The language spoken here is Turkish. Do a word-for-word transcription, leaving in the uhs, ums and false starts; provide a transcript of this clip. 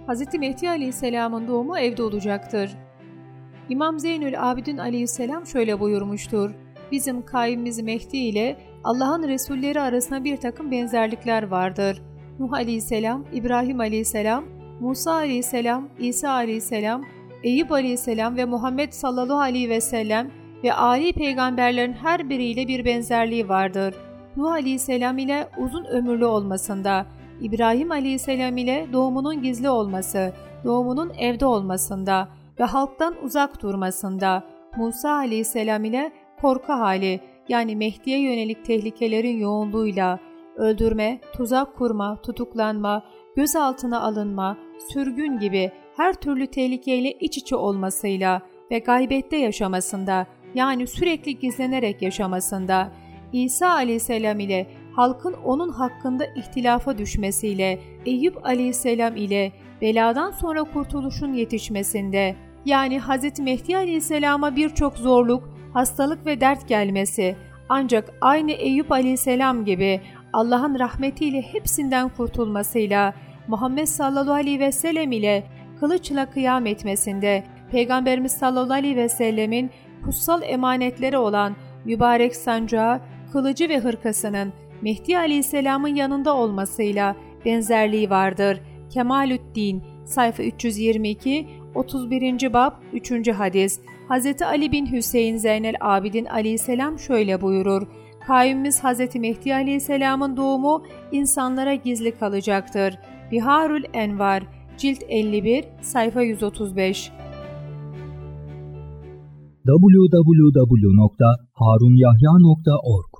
Hz. Mehdi Aleyhisselam'ın doğumu evde olacaktır. İmam Zeynül Abidin Aleyhisselam şöyle buyurmuştur: Bizim kaimimiz Mehdi ile Allah'ın Resulleri arasında bir takım benzerlikler vardır. Nuh Aleyhisselam, İbrahim Aleyhisselam, Musa Aleyhisselam, İsa Aleyhisselam, Eyüp Aleyhisselam ve Muhammed sallallahu aleyhi ve sellem ve âli peygamberlerin her biriyle bir benzerliği vardır. Nuh Aleyhisselam ile uzun ömürlü olmasında, İbrahim Aleyhisselam ile doğumunun gizli olması, doğumunun evde olmasında ve halktan uzak durmasında, Musa Aleyhisselam ile korku hali yani Mehdi'ye yönelik tehlikelerin yoğunluğuyla, öldürme, tuzak kurma, tutuklanma, gözaltına alınma, sürgün gibi her türlü tehlikeyle iç içe olmasıyla ve gaybette yaşamasında yani sürekli gizlenerek yaşamasında, İsa Aleyhisselam ile halkın onun hakkında ihtilafa düşmesiyle, Eyüp Aleyhisselam ile beladan sonra kurtuluşun yetişmesinde, yani Hz. Mehdi Aleyhisselam'a birçok zorluk, hastalık ve dert gelmesi, ancak aynı Eyüp Aleyhisselam gibi Allah'ın rahmetiyle hepsinden kurtulmasıyla, Muhammed sallallahu aleyhi ve sellem ile kılıçla kıyam etmesinde, Peygamberimiz sallallahu aleyhi ve sellemin kutsal emanetleri olan mübarek sancağı, kılıcı ve hırkasının Mehdi Aleyhisselam'ın yanında olmasıyla benzerliği vardır. Kemalüddin, sayfa üç yüz yirmi iki, otuz birinci bab, üçüncü hadis. Hz. Ali bin Hüseyin Zeynel Abidin Aleyhisselam şöyle buyurur: Kaimimiz Hz. Mehdi Aleyhisselam'ın doğumu insanlara gizli kalacaktır. Biharül Envar, cilt elli bir, sayfa yüz otuz beş. double-u double-u double-u nokta harunyahya nokta org